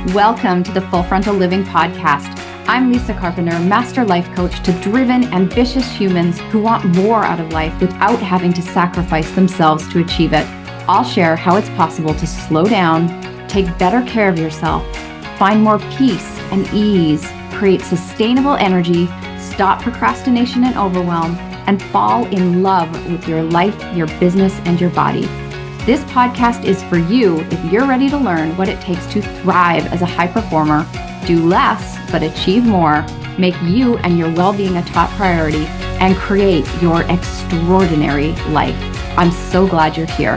Welcome to the Full Frontal Living Podcast. I'm Lisa Carpenter, master life coach to driven, ambitious humans who want more out of life without having to sacrifice themselves to achieve it. I'll share how it's possible to slow down, take better care of yourself, find more peace and ease, create sustainable energy, stop procrastination and overwhelm, and fall in love with your life, your business, and your body. This podcast is for you if you're ready to learn what it takes to thrive as a high performer, do less but achieve more, make you and your well-being a top priority, and create your extraordinary life. I'm so glad you're here.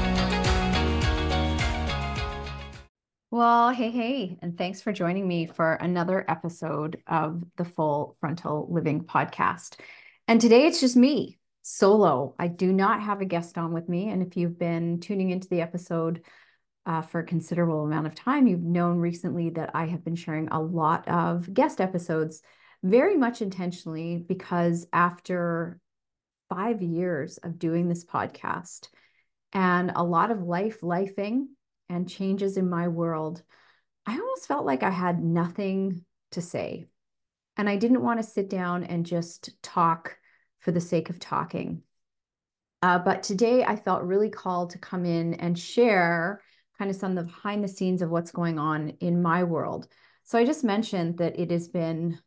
Well, hey, and thanks for joining me for another episode of the Full Frontal Living Podcast. And today it's just me, solo. I do not have a guest on with me. And if you've been tuning into the episode for a considerable amount of time, you've known recently that I have been sharing a lot of guest episodes, very much intentionally, because after 5 years of doing this podcast and a lot of lifing and changes in my world, I almost felt like I had nothing to say. And I didn't want to sit down and just talk for the sake of talking. But today I felt really called to come in and share kind of some of the behind the scenes of what's going on in my world. So I just mentioned that it has been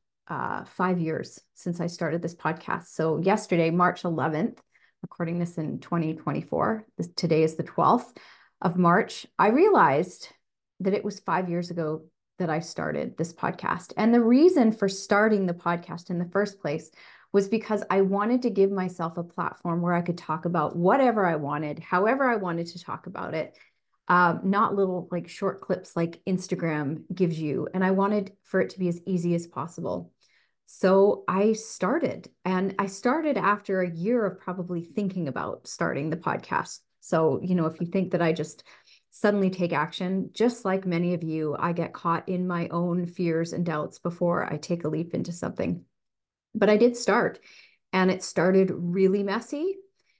5 years since I started this podcast. So yesterday, March 11th, recording this in 2024, today is the 12th of March, I realized that it was 5 years ago that I started this podcast. And the reason for starting the podcast in the first place was because I wanted to give myself a platform where I could talk about whatever I wanted, however I wanted to talk about it, not little like short clips like Instagram gives you. And I wanted for it to be as easy as possible. So I started, and I started after a year of probably thinking about starting the podcast. So, if you think that I just suddenly take action, just like many of you, I get caught in my own fears and doubts before I take a leap into something. But I did start, and it started really messy.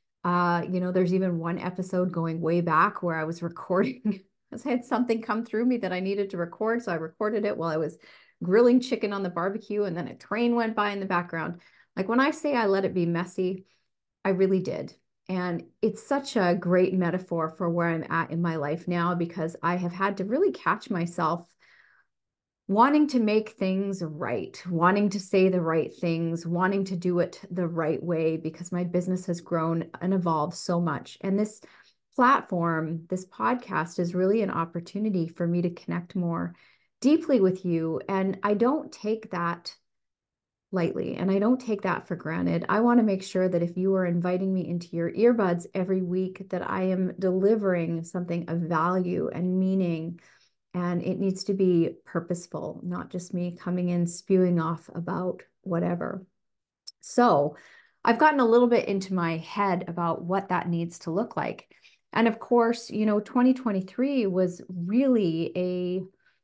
There's even one episode going way back where I was recording. I had something come through me that I needed to record. So I recorded it while I was grilling chicken on the barbecue, and then a train went by in the background. Like when I say I let it be messy, I really did. And it's such a great metaphor for where I'm at in my life now, because I have had to really catch myself wanting to make things right, wanting to say the right things, wanting to do it the right way, because my business has grown and evolved so much. And this platform, this podcast, is really an opportunity for me to connect more deeply with you. And I don't take that lightly, and I don't take that for granted. I want to make sure that if you are inviting me into your earbuds every week, that I am delivering something of value and meaning. And it needs to be purposeful, not just me coming in spewing off about whatever. So I've gotten a little bit into my head about what that needs to look like. And of course, 2023 was really a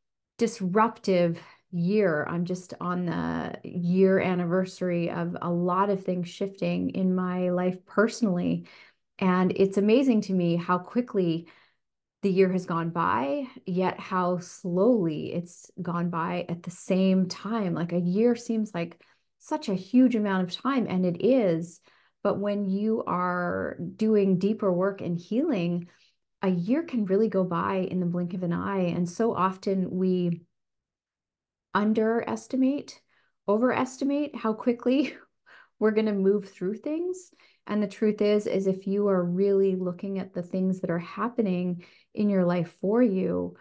disruptive year. I'm just on the year anniversary of a lot of things shifting in my life personally. And it's amazing to me how quickly the year has gone by, yet how slowly it's gone by at the same time. Like a year seems like such a huge amount of time, and it is. But when you are doing deeper work and healing, a year can really go by in the blink of an eye. And so often we underestimate, overestimate how quickly we're going to move through things. And the truth is if you are really looking at the things that are happening in your life for you,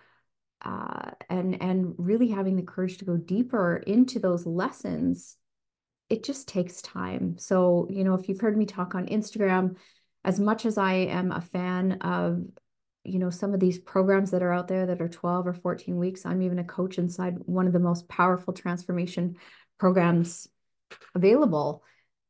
and really having the courage to go deeper into those lessons, it just takes time. So, if you've heard me talk on Instagram, as much as I am a fan of, some of these programs that are out there that are 12 or 14 weeks, I'm even a coach inside one of the most powerful transformation programs available.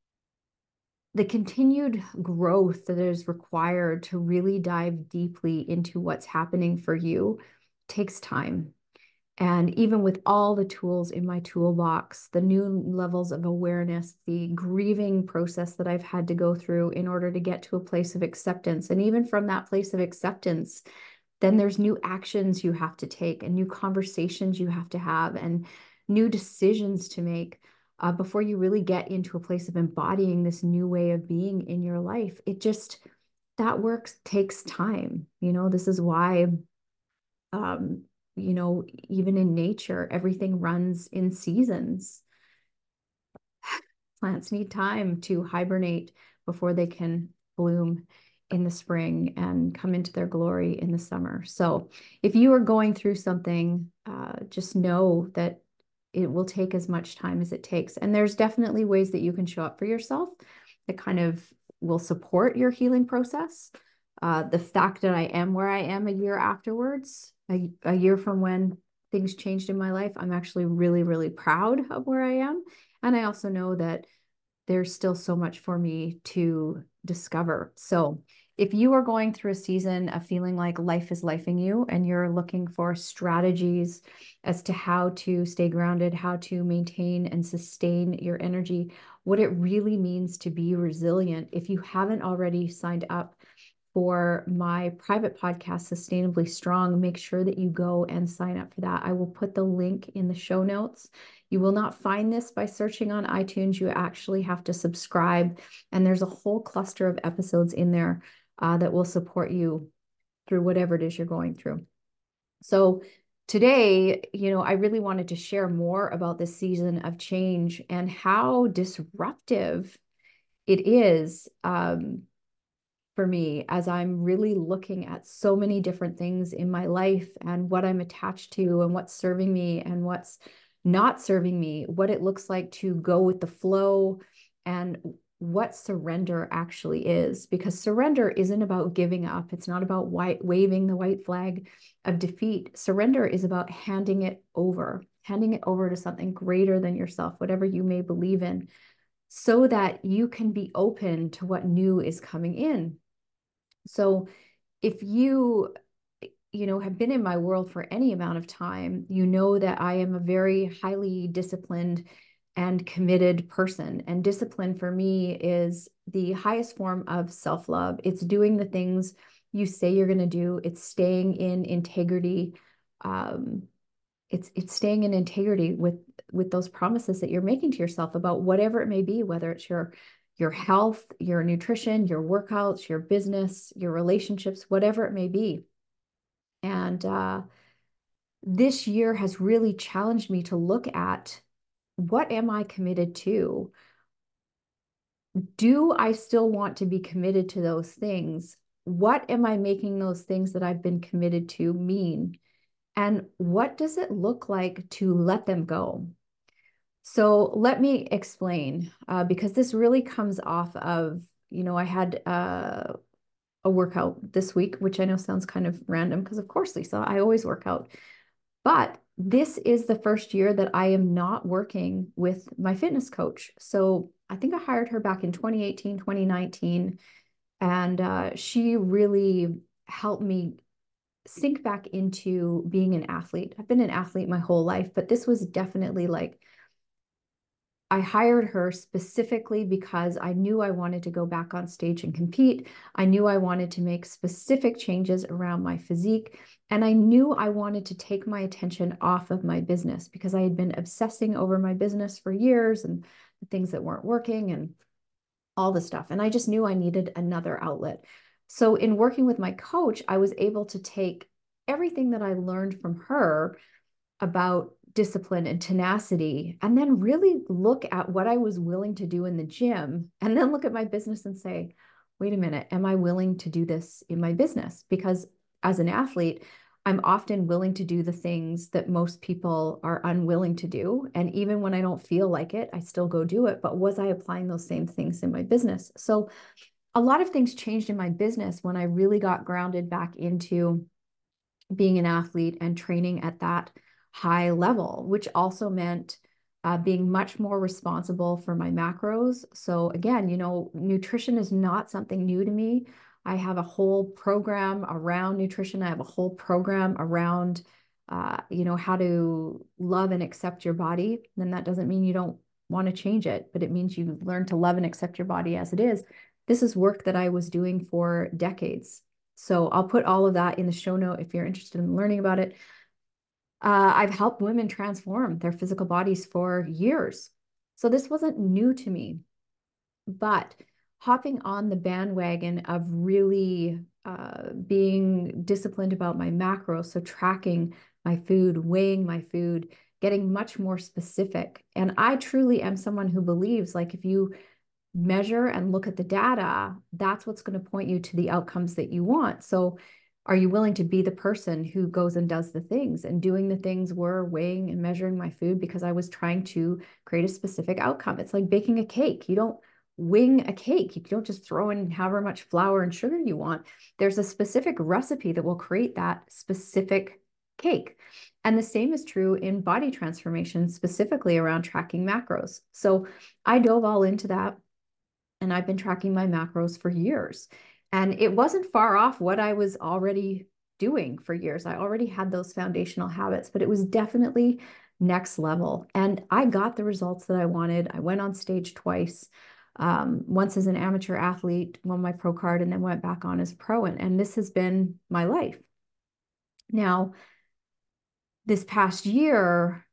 The continued growth that is required to really dive deeply into what's happening for you takes time. And even with all the tools in my toolbox, the new levels of awareness, the grieving process that I've had to go through in order to get to a place of acceptance. And even from that place of acceptance, then there's new actions you have to take and new conversations you have to have and new decisions to make before you really get into a place of embodying this new way of being in your life. That work takes time. This is why, um, even in nature, everything runs in seasons. Plants need time to hibernate before they can bloom in the spring and come into their glory in the summer. So if you are going through something, just know that it will take as much time as it takes. And there's definitely ways that you can show up for yourself that kind of will support your healing process. The fact that I am where I am a year afterwards, a year from when things changed in my life, I'm actually really, really proud of where I am. And I also know that there's still so much for me to discover. So if you are going through a season of feeling like life is lifing you and you're looking for strategies as to how to stay grounded, how to maintain and sustain your energy, what it really means to be resilient, if you haven't already signed up for my private podcast, Sustainably Strong, make sure that you go and sign up for that. I will put the link in the show notes. You will not find this by searching on iTunes. You actually have to subscribe, and there's a whole cluster of episodes in there that will support you through whatever it is you're going through. So today, I really wanted to share more about this season of change and how disruptive it is. For me, as I'm really looking at so many different things in my life and what I'm attached to and what's serving me and what's not serving me, what it looks like to go with the flow and what surrender actually is. Because surrender isn't about giving up. It's not about waving the white flag of defeat. Surrender is about handing it over to something greater than yourself, whatever you may believe in, so that you can be open to what new is coming in. So if have been in my world for any amount of time, you know that I am a very highly disciplined and committed person. And discipline for me is the highest form of self-love. It's doing the things you say you're going to do. It's staying in integrity. It's staying in integrity with those promises that you're making to yourself about whatever it may be, whether it's your health, your nutrition, your workouts, your business, your relationships, whatever it may be. And this year has really challenged me to look at, what am I committed to? Do I still want to be committed to those things? What am I making those things that I've been committed to mean? And what does it look like to let them go? So let me explain, because this really comes off of, I had a workout this week, which I know sounds kind of random because, of course, Lisa, I always work out. But this is the first year that I am not working with my fitness coach. So I think I hired her back in 2018, 2019, and she really helped me sink back into being an athlete. I've been an athlete my whole life, but this was definitely like, I hired her specifically because I knew I wanted to go back on stage and compete. I knew I wanted to make specific changes around my physique. And I knew I wanted to take my attention off of my business because I had been obsessing over my business for years and the things that weren't working and all the stuff. And I just knew I needed another outlet. So in working with my coach, I was able to take everything that I learned from her about discipline and tenacity, and then really look at what I was willing to do in the gym, and then look at my business and say, wait a minute, am I willing to do this in my business? Because as an athlete, I'm often willing to do the things that most people are unwilling to do. And even when I don't feel like it, I still go do it. But was I applying those same things in my business? So a lot of things changed in my business when I really got grounded back into being an athlete and training at that high level, which also meant being much more responsible for my macros. So again, nutrition is not something new to me. I have a whole program around nutrition. I have a whole program around, how to love and accept your body. And that doesn't mean you don't want to change it, but it means you learn to love and accept your body as it is. This is work that I was doing for decades. So I'll put all of that in the show note if you're interested in learning about it. I've helped women transform their physical bodies for years. So this wasn't new to me, but hopping on the bandwagon of really being disciplined about my macros, so tracking my food, weighing my food, getting much more specific. And I truly am someone who believes like if you measure and look at the data, that's what's going to point you to the outcomes that you want. So are you willing to be the person who goes and does the things? And doing the things were weighing and measuring my food because I was trying to create a specific outcome. It's like baking a cake. You don't wing a cake. You don't just throw in however much flour and sugar you want. There's a specific recipe that will create that specific cake. And the same is true in body transformation, specifically around tracking macros. So I dove all into that, and I've been tracking my macros for years. And it wasn't far off what I was already doing for years. I already had those foundational habits, but it was definitely next level. And I got the results that I wanted. I went on stage twice, once as an amateur athlete, won my pro card, and then went back on as pro. And this has been my life. Now, this past year,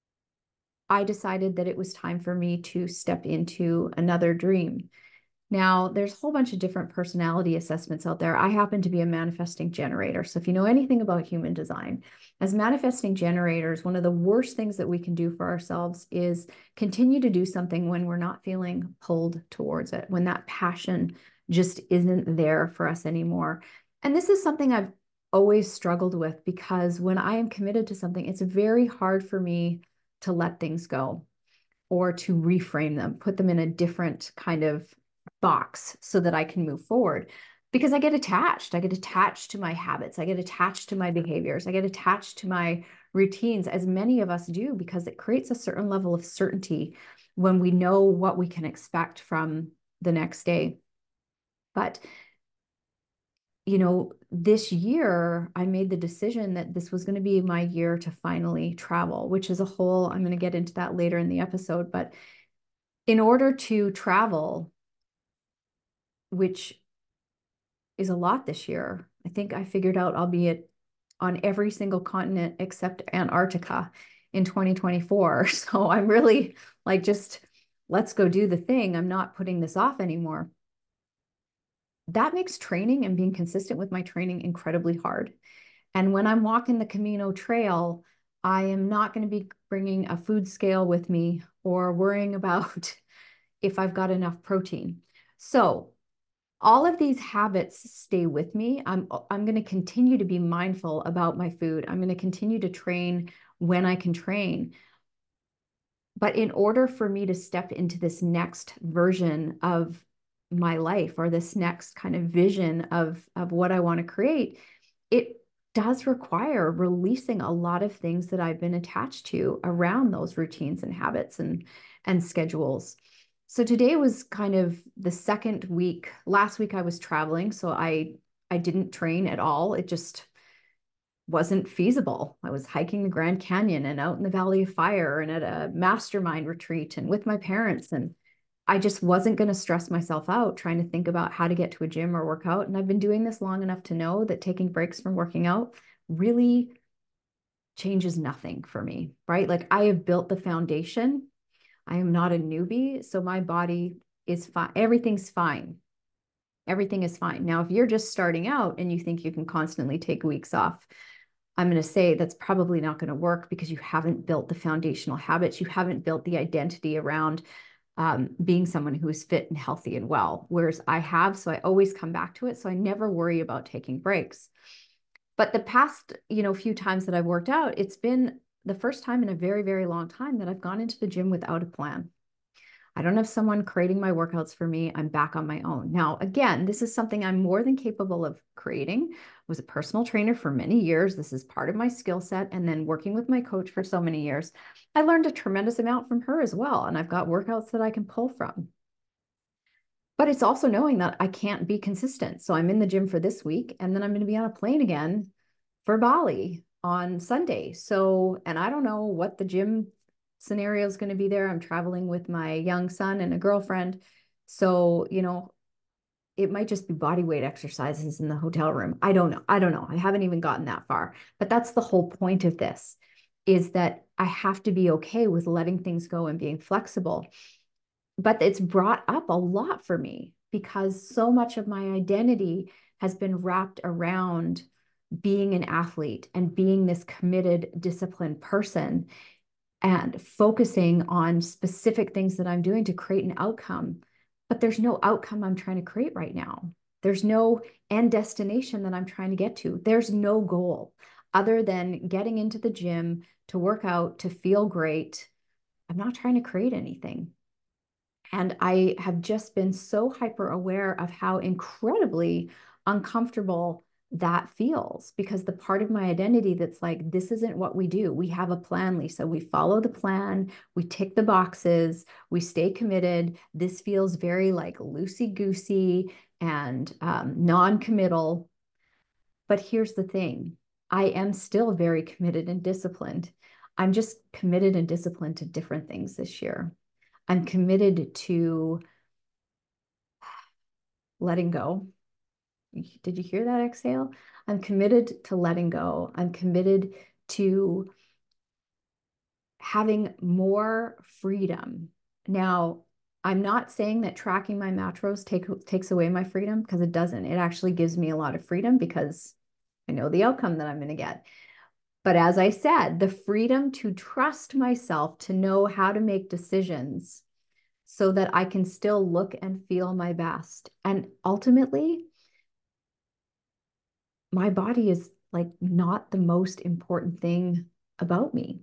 I decided that it was time for me to step into another dream. Now, there's a whole bunch of different personality assessments out there. I happen to be a manifesting generator. So if you know anything about human design, as manifesting generators, one of the worst things that we can do for ourselves is continue to do something when we're not feeling pulled towards it, when that passion just isn't there for us anymore. And this is something I've always struggled with because when I am committed to something, it's very hard for me to let things go or to reframe them, put them in a different kind of box so that I can move forward. Because I get attached. I get attached to my habits. I get attached to my behaviors. I get attached to my routines, as many of us do, because it creates a certain level of certainty when we know what we can expect from the next day. But this year I made the decision that this was going to be my year to finally travel, which is a whole, I'm going to get into that later in the episode. But in order to travel, which is a lot this year, I think I figured out I'll be on every single continent except Antarctica in 2024. So I'm really like, just let's go do the thing. I'm not putting this off anymore. That makes training and being consistent with my training incredibly hard. And when I'm walking the Camino Trail, I am not going to be bringing a food scale with me or worrying about if I've got enough protein. So all of these habits stay with me. I'm going to continue to be mindful about my food. I'm going to continue to train when I can train. But in order for me to step into this next version of my life or this next kind of vision of what I want to create, it does require releasing a lot of things that I've been attached to around those routines and habits and schedules. So today was kind of the second week. Last week I was traveling, so I didn't train at all. It just wasn't feasible. I was hiking the Grand Canyon and out in the Valley of Fire and at a mastermind retreat and with my parents. And I just wasn't going to stress myself out trying to think about how to get to a gym or work out. And I've been doing this long enough to know that taking breaks from working out really changes nothing for me, right? Like I have built the foundation. I am not a newbie. So my body is fine. Everything's fine. Everything is fine. Now, if you're just starting out and you think you can constantly take weeks off, I'm going to say that's probably not going to work because you haven't built the foundational habits. You haven't built the identity around being someone who is fit and healthy and well, whereas I have. So I always come back to it. So I never worry about taking breaks. But the past, few times that I've worked out, it's been the first time in a very, very long time that I've gone into the gym without a plan. I don't have someone creating my workouts for me. I'm back on my own. Now, again, this is something I'm more than capable of creating. I was a personal trainer for many years. This is part of my skill set. And then working with my coach for so many years, I learned a tremendous amount from her as well. And I've got workouts that I can pull from. But it's also knowing that I can't be consistent. So I'm in the gym for this week, and then I'm going to be on a plane again for Bali on Sunday. So, and I don't know what the gym scenario is going to be there. I'm traveling with my young son and a girlfriend. So, it might just be body weight exercises in the hotel room. I don't know. I don't know. I haven't even gotten that far. But that's the whole point of this, is that I have to be okay with letting things go and being flexible. But it's brought up a lot for me because so much of my identity has been wrapped around being an athlete and being this committed, disciplined person and focusing on specific things that I'm doing to create an outcome. But there's no outcome I'm trying to create right now. There's no end destination that I'm trying to get to. There's no goal other than getting into the gym to work out, to feel great. I'm not trying to create anything. And I have just been so hyper aware of how incredibly uncomfortable that feels, because the part of my identity that's like, this isn't what we do. We have a plan, Lisa. We follow the plan, we tick the boxes, we stay committed. This feels very like loosey goosey and non-committal. But here's the thing, I am still very committed and disciplined. I'm just committed and disciplined to different things this year. I'm committed to letting go. Did you hear that exhale? I'm committed to letting go. I'm committed to having more freedom. Now, I'm not saying that tracking my macros takes away my freedom, because it doesn't. It actually gives me a lot of freedom because I know the outcome that I'm going to get. But as I said, the freedom to trust myself, to know how to make decisions so that I can still look and feel my best. And ultimately, my body is like not the most important thing about me.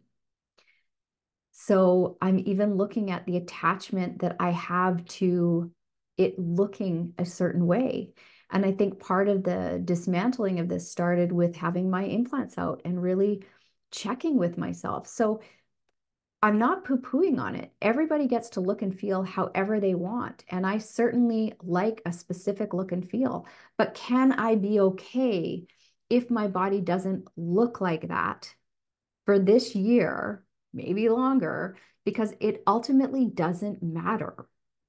So I'm even looking at the attachment that I have to it looking a certain way. And I think part of the dismantling of this started with having my implants out and really checking with myself. So I'm not poo-pooing on it. Everybody gets to look and feel however they want. And I certainly like a specific look and feel. But can I be okay if my body doesn't look like that for this year, maybe longer, because it ultimately doesn't matter.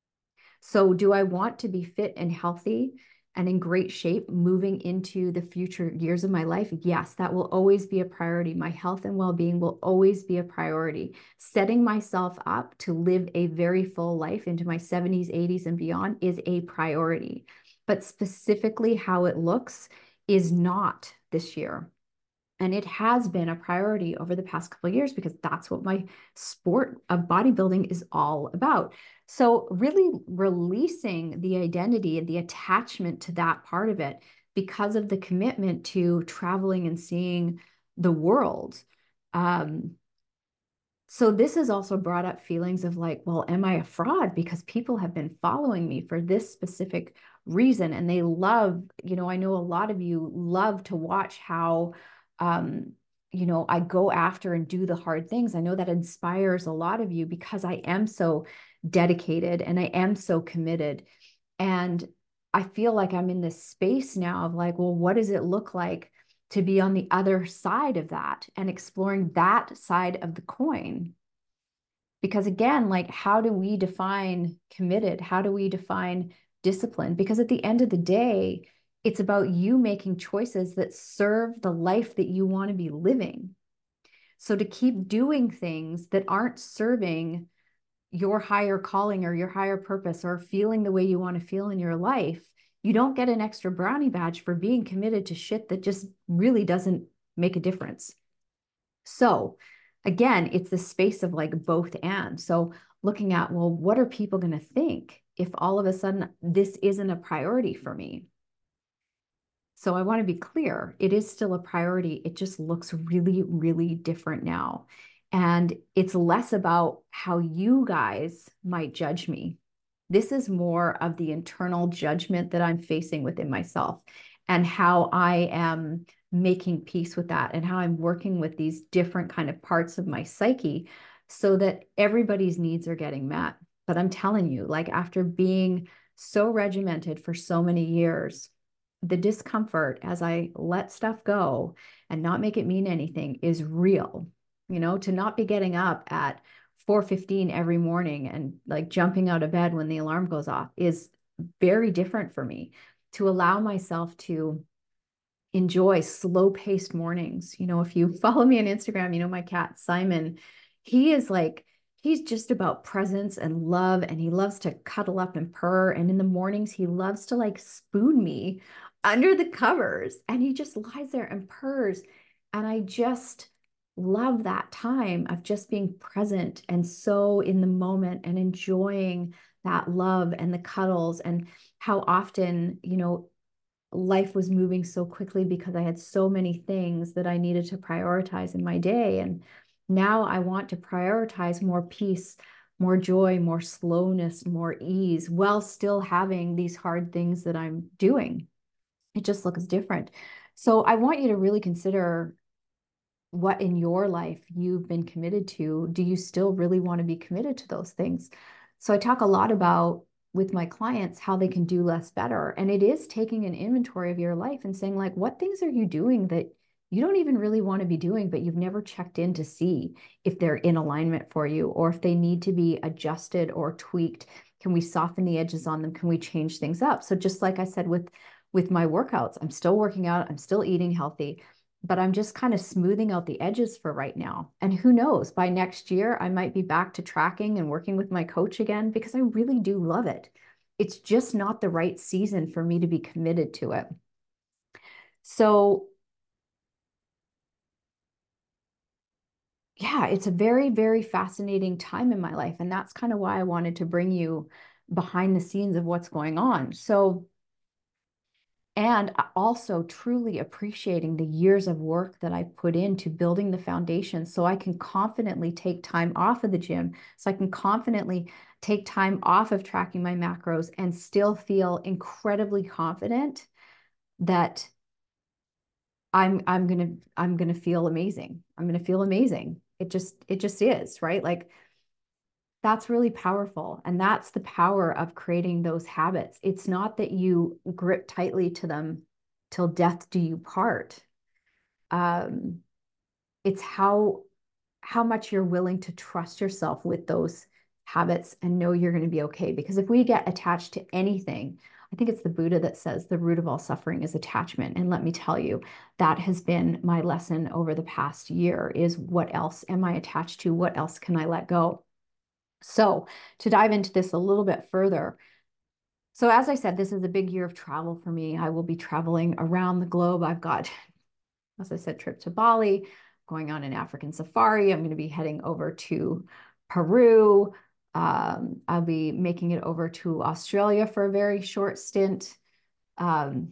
So, do I want to be fit and healthy and in great shape moving into the future years of my life? Yes, that will always be a priority. My health and well being will always be a priority. Setting myself up to live a very full life into my 70s, 80s, and beyond is a priority. But specifically, how it looks is not this year. And it has been a priority over the past couple of years because that's what my sport of bodybuilding is all about. So, really releasing the identity and the attachment to that part of it because of the commitment to traveling and seeing the world. Um, so this has also brought up feelings of like, well, am I a fraud? Because people have been following me for this specific reason. And they love, I know a lot of you love to watch how, um, I go after and do the hard things. I know that inspires a lot of you because I am so dedicated and I am so committed. And I feel like I'm in this space now of like, well, what does it look like to be on the other side of that and exploring that side of the coin? Because again, like, how do we define committed? How do we define discipline? Because at the end of the day, it's about you making choices that serve the life that you want to be living. So to keep doing things that aren't serving your higher calling or your higher purpose or feeling the way you want to feel in your life, you don't get an extra brownie badge for being committed to shit that just really doesn't make a difference. So again, it's the space of like both and. So looking at, well, what are people going to think if all of a sudden this isn't a priority for me? So I want to be clear, it is still a priority. It just looks really, really different now. And it's less about how you guys might judge me. This is more of the internal judgment that I'm facing within myself and how I am making peace with that and how I'm working with these different kind of parts of my psyche so that everybody's needs are getting met. But I'm telling you, like after being so regimented for so many years, the discomfort as I let stuff go and not make it mean anything is real. To not be getting up at 4:15 every morning and like jumping out of bed when the alarm goes off is very different for me to allow myself to enjoy slow paced mornings. If you follow me on Instagram, my cat Simon, he is like, he's just about presence and love, and he loves to cuddle up and purr. And in the mornings, he loves to like spoon me under the covers, and he just lies there and purrs. And I just love that time of just being present and so in the moment and enjoying that love and the cuddles. And how often, life was moving so quickly because I had so many things that I needed to prioritize in my day. And now I want to prioritize more peace, more joy, more slowness, more ease, while still having these hard things that I'm doing. It just looks different. So I want you to really consider what in your life you've been committed to. Do you still really want to be committed to those things? So I talk a lot about with my clients how they can do less better. And it is taking an inventory of your life and saying, like, what things are you doing that you don't even really want to be doing, but you've never checked in to see if they're in alignment for you, or if they need to be adjusted or tweaked. Can we soften the edges on them? Can we change things up? So just like I said with my workouts, I'm still working out, I'm still eating healthy, but I'm just kind of smoothing out the edges for right now. And who knows, by next year, I might be back to tracking and working with my coach again, because I really do love it. It's just not the right season for me to be committed to it. So, yeah, it's a very, very fascinating time in my life. And that's kind of why I wanted to bring you behind the scenes of what's going on. So, and also truly appreciating the years of work that I put into building the foundation, so I can confidently take time off of the gym, so I can confidently take time off of tracking my macros and still feel incredibly confident that I'm gonna feel amazing. I'm gonna feel amazing. It just is, right? Like, that's really powerful. And that's the power of creating those habits. It's not that you grip tightly to them till death do you part. Um, it's how much you're willing to trust yourself with those habits and know you're going to be okay. Because if we get attached to anything, I think it's the Buddha that says the root of all suffering is attachment. And let me tell you, that has been my lesson over the past year is, what else am I attached to? What else can I let go? So to dive into this a little bit further, so as I said, this is a big year of travel for me. I will be traveling around the globe. I've got, as I said, trip to Bali, going on an African safari. I'm going to be heading over to Peru. I'll be making it over to Australia for a very short stint. Um,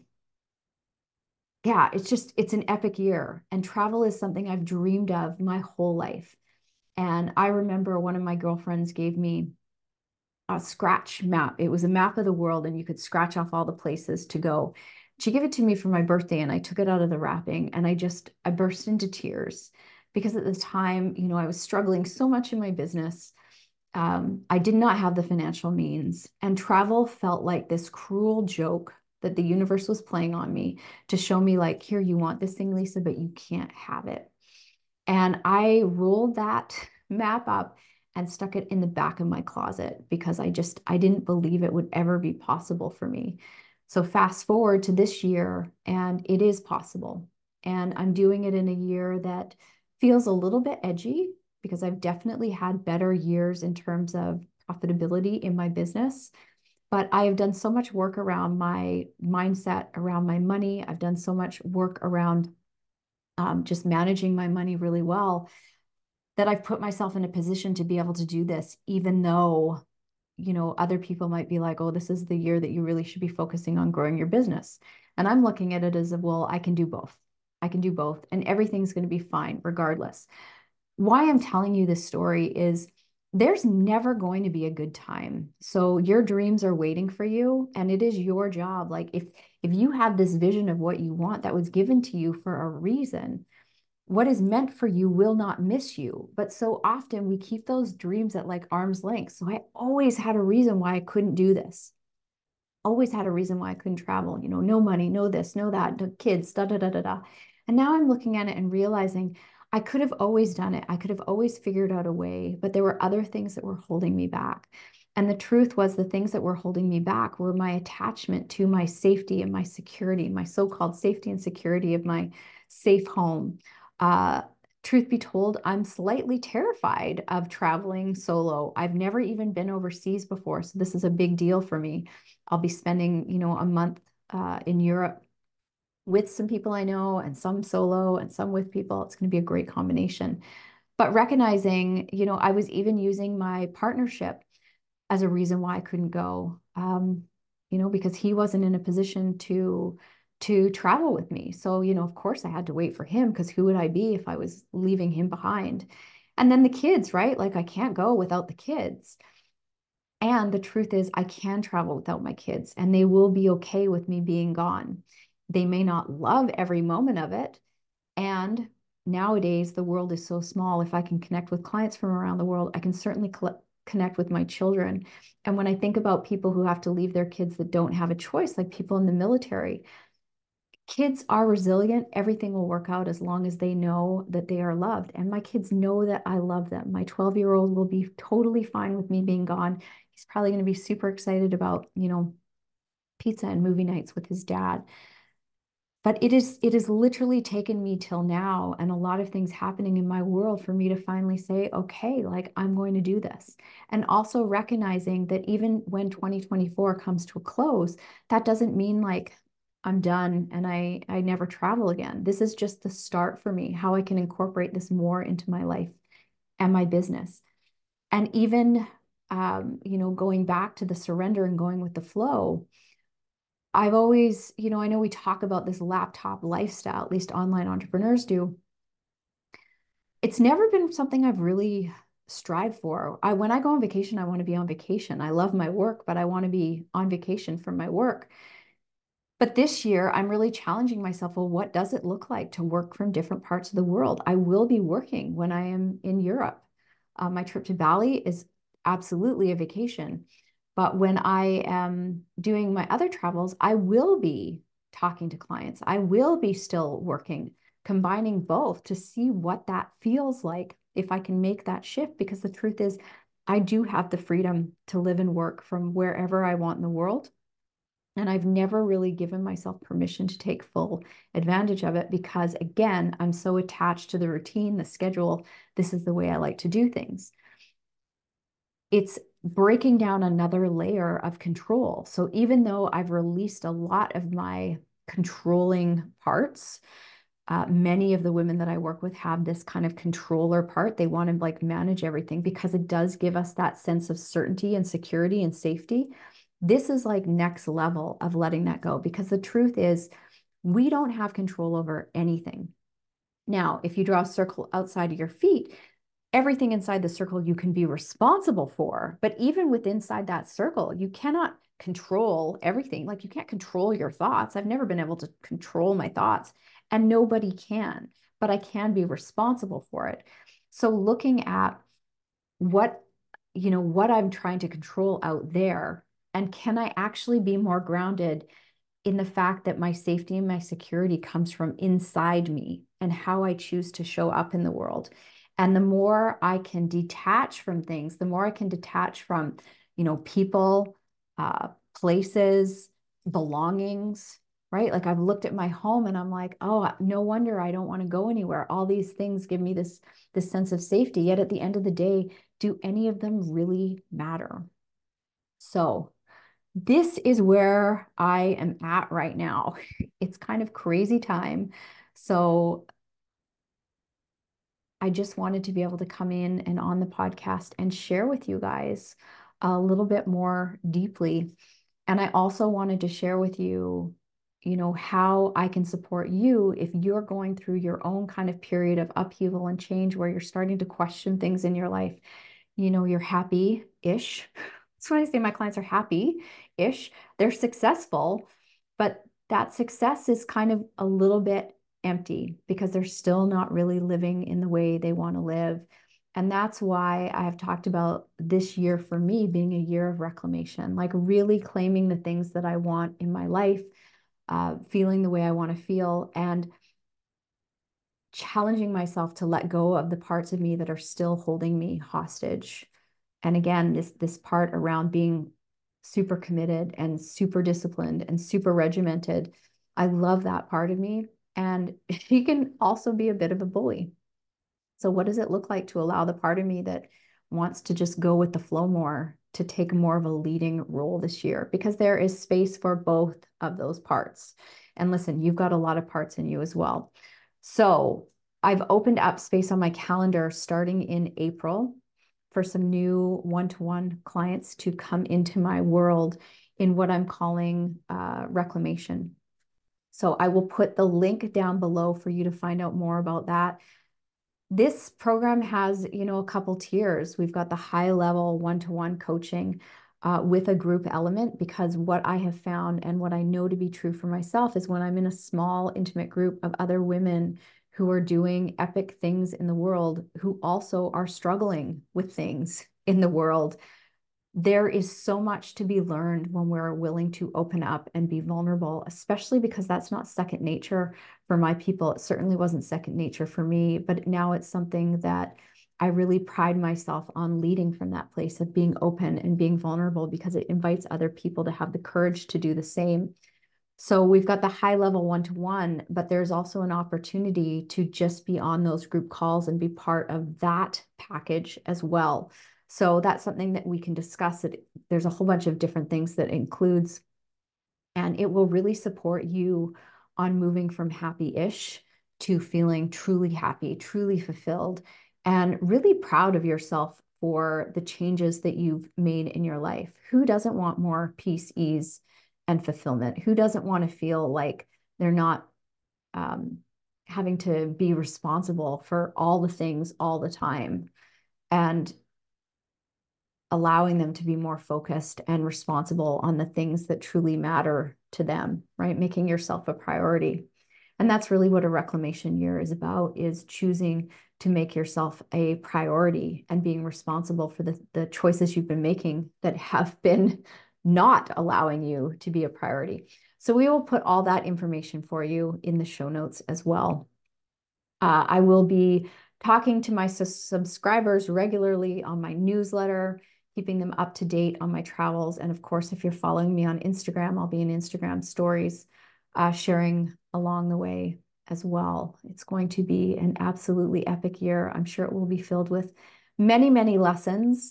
yeah, it's an epic year. And travel is something I've dreamed of my whole life. And I remember one of my girlfriends gave me a scratch map. It was a map of the world, and you could scratch off all the places to go. She gave it to me for my birthday, and I took it out of the wrapping, and I burst into tears, because at the time, I was struggling so much in my business. I did not have the financial means, and travel felt like this cruel joke that the universe was playing on me to show me, like, here, you want this thing, Lisa, but you can't have it. And I rolled that map up and stuck it in the back of my closet, because I didn't believe it would ever be possible for me. So fast forward to this year, and it is possible. And I'm doing it in a year that feels a little bit edgy, because I've definitely had better years in terms of profitability in my business. But I have done so much work around my mindset, around my money. I've done so much work around just managing my money really well, that I've put myself in a position to be able to do this, even though, other people might be like, oh, this is the year that you really should be focusing on growing your business. And I'm looking at it as, well, I can do both. I can do both, and everything's going to be fine regardless. Why I'm telling you this story is, there's never going to be a good time. So your dreams are waiting for you, and it is your job. Like, if you have this vision of what you want that was given to you for a reason, what is meant for you will not miss you. But so often we keep those dreams at like arm's length. So I always had a reason why I couldn't do this. Always had a reason why I couldn't travel, no money, no this, no that, no kids, da da da da da. And now I'm looking at it and realizing I could have always done it. I could have always figured out a way, but there were other things that were holding me back. And the truth was, the things that were holding me back were my attachment to my safety and my security, my so-called safety and security of my safe home. Uh, Truth be told, I'm slightly terrified of traveling solo. I've never even been overseas before, so this is a big deal for me. I'll be spending, a month in Europe with some people I know, and some solo and some with people. It's going to be a great combination. But recognizing, I was even using my partnership as a reason why I couldn't go, because he wasn't in a position to travel with me. So, of course I had to wait for him, because who would I be if I was leaving him behind? And then the kids, right? Like I can't go without the kids. And the truth is, I can travel without my kids, and they will be okay with me being gone. They may not love every moment of it. And nowadays, the world is so small. If I can connect with clients from around the world, I can certainly connect with my children. And when I think about people who have to leave their kids that don't have a choice, like people in the military, kids are resilient. Everything will work out as long as they know that they are loved. And my kids know that I love them. My 12-year-old will be totally fine with me being gone. He's probably going to be super excited about, pizza and movie nights with his dad. But it has literally taken me till now and a lot of things happening in my world for me to finally say, okay, like I'm going to do this. And also recognizing that even when 2024 comes to a close, that doesn't mean like I'm done and I never travel again. This is just the start for me, how I can incorporate this more into my life and my business. And even going back to the surrender and going with the flow, I've always, I know we talk about this laptop lifestyle, at least online entrepreneurs do. It's never been something I've really strived for. When I go on vacation, I want to be on vacation. I love my work, but I want to be on vacation from my work. But this year, I'm really challenging myself. Well, what does it look like to work from different parts of the world? I will be working when I am in Europe. My trip to Bali is absolutely a vacation. But when I am doing my other travels, I will be talking to clients. I will be still working, combining both to see what that feels like if I can make that shift. Because the truth is, I do have the freedom to live and work from wherever I want in the world. And I've never really given myself permission to take full advantage of it because, again, I'm so attached to the routine, the schedule. This is the way I like to do things. It's breaking down another layer of control. So even though I've released a lot of my controlling parts, many of the women that I work with have this kind of controller part. They want to like manage everything because it does give us that sense of certainty and security and safety. This is like next level of letting that go because the truth is we don't have control over anything. Now, if you draw a circle outside of your feet, everything inside the circle you can be responsible for. But even with inside that circle, you cannot control everything. Like you can't control your thoughts. I've never been able to control my thoughts, and nobody can, but I can be responsible for it. So looking at what, what I'm trying to control out there, and can I actually be more grounded in the fact that my safety and my security comes from inside me and how I choose to show up in the world. And the more I can detach from things, the more I can detach from, people, places, belongings, right? Like I've looked at my home and I'm like, oh, no wonder I don't want to go anywhere. All these things give me this sense of safety. Yet at the end of the day, do any of them really matter? So this is where I am at right now. It's kind of crazy time. So I just wanted to be able to come in and on the podcast and share with you guys a little bit more deeply. And I also wanted to share with you, how I can support you if you're going through your own kind of period of upheaval and change where you're starting to question things in your life. You're happy-ish. That's why I say my clients are happy-ish. They're successful, but that success is kind of a little bit empty because they're still not really living in the way they want to live. And that's why I have talked about this year for me being a year of reclamation, like really claiming the things that I want in my life, feeling the way I want to feel, and challenging myself to let go of the parts of me that are still holding me hostage And again, this part around being super committed and super disciplined and super regimented, I love that part of me. And she can also be a bit of a bully. So what does it look like to allow the part of me that wants to just go with the flow more to take more of a leading role this year? Because there is space for both of those parts. And listen, you've got a lot of parts in you as well. So I've opened up space on my calendar starting in April for some new one-to-one clients to come into my world in what I'm calling reclamation. So I will put the link down below for you to find out more about that. This program has, a couple tiers. We've got the high level one-to-one coaching with a group element, because what I have found and what I know to be true for myself is when I'm in a small, intimate group of other women who are doing epic things in the world, who also are struggling with things in the world, there is so much to be learned when we're willing to open up and be vulnerable, especially because that's not second nature for my people. It certainly wasn't second nature for me, but now it's something that I really pride myself on leading from that place of being open and being vulnerable, because it invites other people to have the courage to do the same. So we've got the high level one-to-one, but there's also an opportunity to just be on those group calls and be part of that package as well. So that's something that we can discuss. There's a whole bunch of different things that it includes, and it will really support you on moving from happy-ish to feeling truly happy, truly fulfilled, and really proud of yourself for the changes that you've made in your life. Who doesn't want more peace, ease, and fulfillment? Who doesn't want to feel like they're not having to be responsible for all the things all the time, and allowing them to be more focused and responsible on the things that truly matter to them, right? Making yourself a priority. And that's really what a reclamation year is about, is choosing to make yourself a priority and being responsible for the choices you've been making that have been not allowing you to be a priority. So we will put all that information for you in the show notes as well. I will be talking to my subscribers regularly on my newsletter, keeping them up to date on my travels. And of course, if you're following me on Instagram, I'll be in Instagram stories, sharing along the way as well. It's going to be an absolutely epic year. I'm sure it will be filled with many, many lessons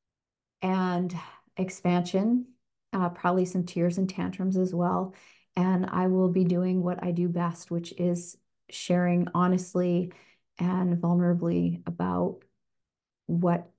and expansion, probably some tears and tantrums as well. And I will be doing what I do best, which is sharing honestly and vulnerably about what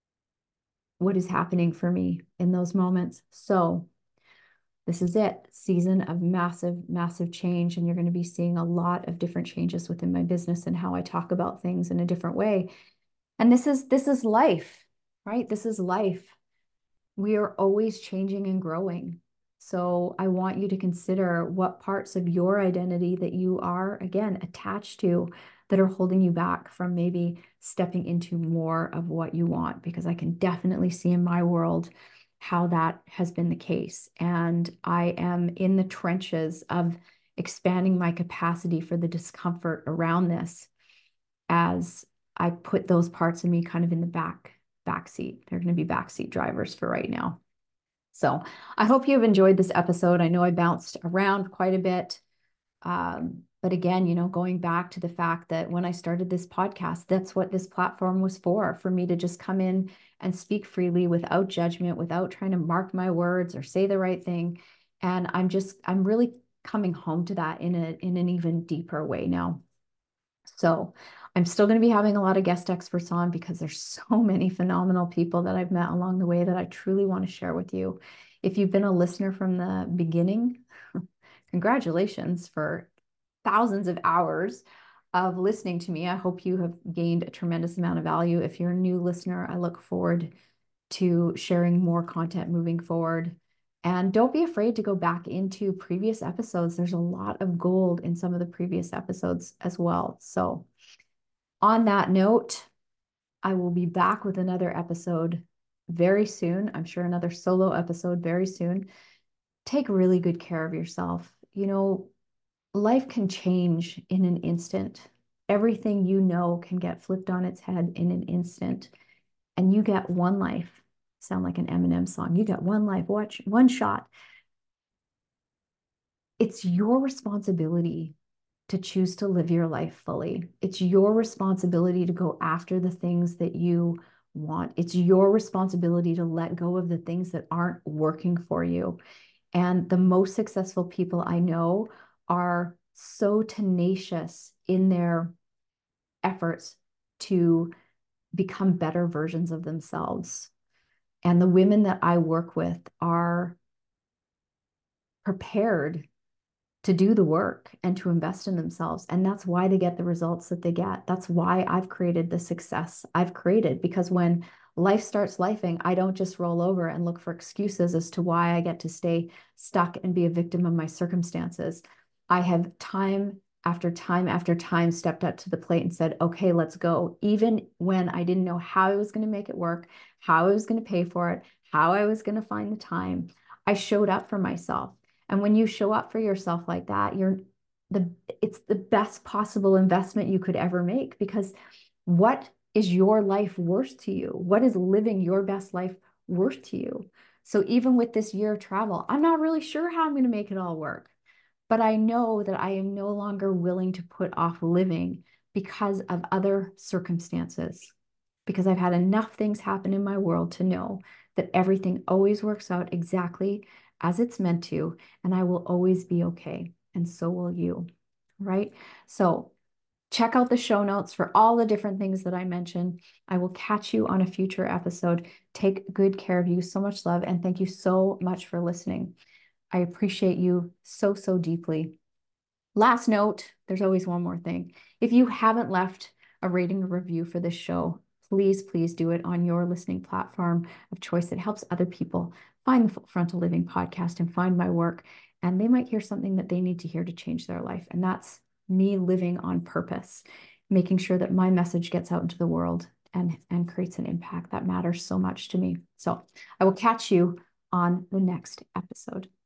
is happening for me in those moments. So this is it, season of massive, massive change. And you're going to be seeing a lot of different changes within my business and how I talk about things in a different way. And this is life, right? This is life. We are always changing and growing. So I want you to consider what parts of your identity that you are, again, attached to, that are holding you back from maybe stepping into more of what you want, because I can definitely see in my world how that has been the case. And I am in the trenches of expanding my capacity for the discomfort around this as I put those parts of me kind of in the back seat. They're going to be backseat drivers for right now. So I hope you've enjoyed this episode. I know I bounced around quite a bit. But again, going back to the fact that when I started this podcast, that's what this platform was for me to just come in and speak freely without judgment, without trying to mark my words or say the right thing. And I'm really coming home to that in an even deeper way now. So I'm still going to be having a lot of guest experts on, because there's so many phenomenal people that I've met along the way that I truly want to share with you. If you've been a listener from the beginning, congratulations for thousands of hours of listening to me. I hope you have gained a tremendous amount of value. If you're a new listener, I look forward to sharing more content moving forward. And don't be afraid to go back into previous episodes. There's a lot of gold in some of the previous episodes as well. So on that note, I will be back with another episode very soon. I'm sure another solo episode very soon. Take really good care of yourself. Life can change in an instant. Everything can get flipped on its head in an instant. And you get one life. Sound like an Eminem song. You got one life, watch one shot. It's your responsibility to choose to live your life fully. It's your responsibility to go after the things that you want. It's your responsibility to let go of the things that aren't working for you. And the most successful people I know are so tenacious in their efforts to become better versions of themselves. And the women that I work with are prepared to do the work and to invest in themselves. And that's why they get the results that they get. That's why I've created the success I've created. Because when life starts lifing, I don't just roll over and look for excuses as to why I get to stay stuck and be a victim of my circumstances. I have time after time after time stepped up to the plate and said, okay, let's go. Even when I didn't know how I was going to make it work, how I was going to pay for it, how I was going to find the time, I showed up for myself. And when you show up for yourself like that, it's the best possible investment you could ever make, because what is your life worth to you? What is living your best life worth to you? So even with this year of travel, I'm not really sure how I'm going to make it all work, but I know that I am no longer willing to put off living because of other circumstances, because I've had enough things happen in my world to know that everything always works out exactly as it's meant to, and I will always be okay. And so will you, right? So check out the show notes for all the different things that I mentioned. I will catch you on a future episode. Take good care of you. So much love. And thank you so much for listening. I appreciate you so, so deeply. Last note, there's always one more thing. If you haven't left a rating or review for this show, please, please do it on your listening platform of choice. It helps other people find the Full Frontal Living podcast and find my work. And they might hear something that they need to hear to change their life. And that's me living on purpose, making sure that my message gets out into the world and creates an impact that matters so much to me. So I will catch you on the next episode.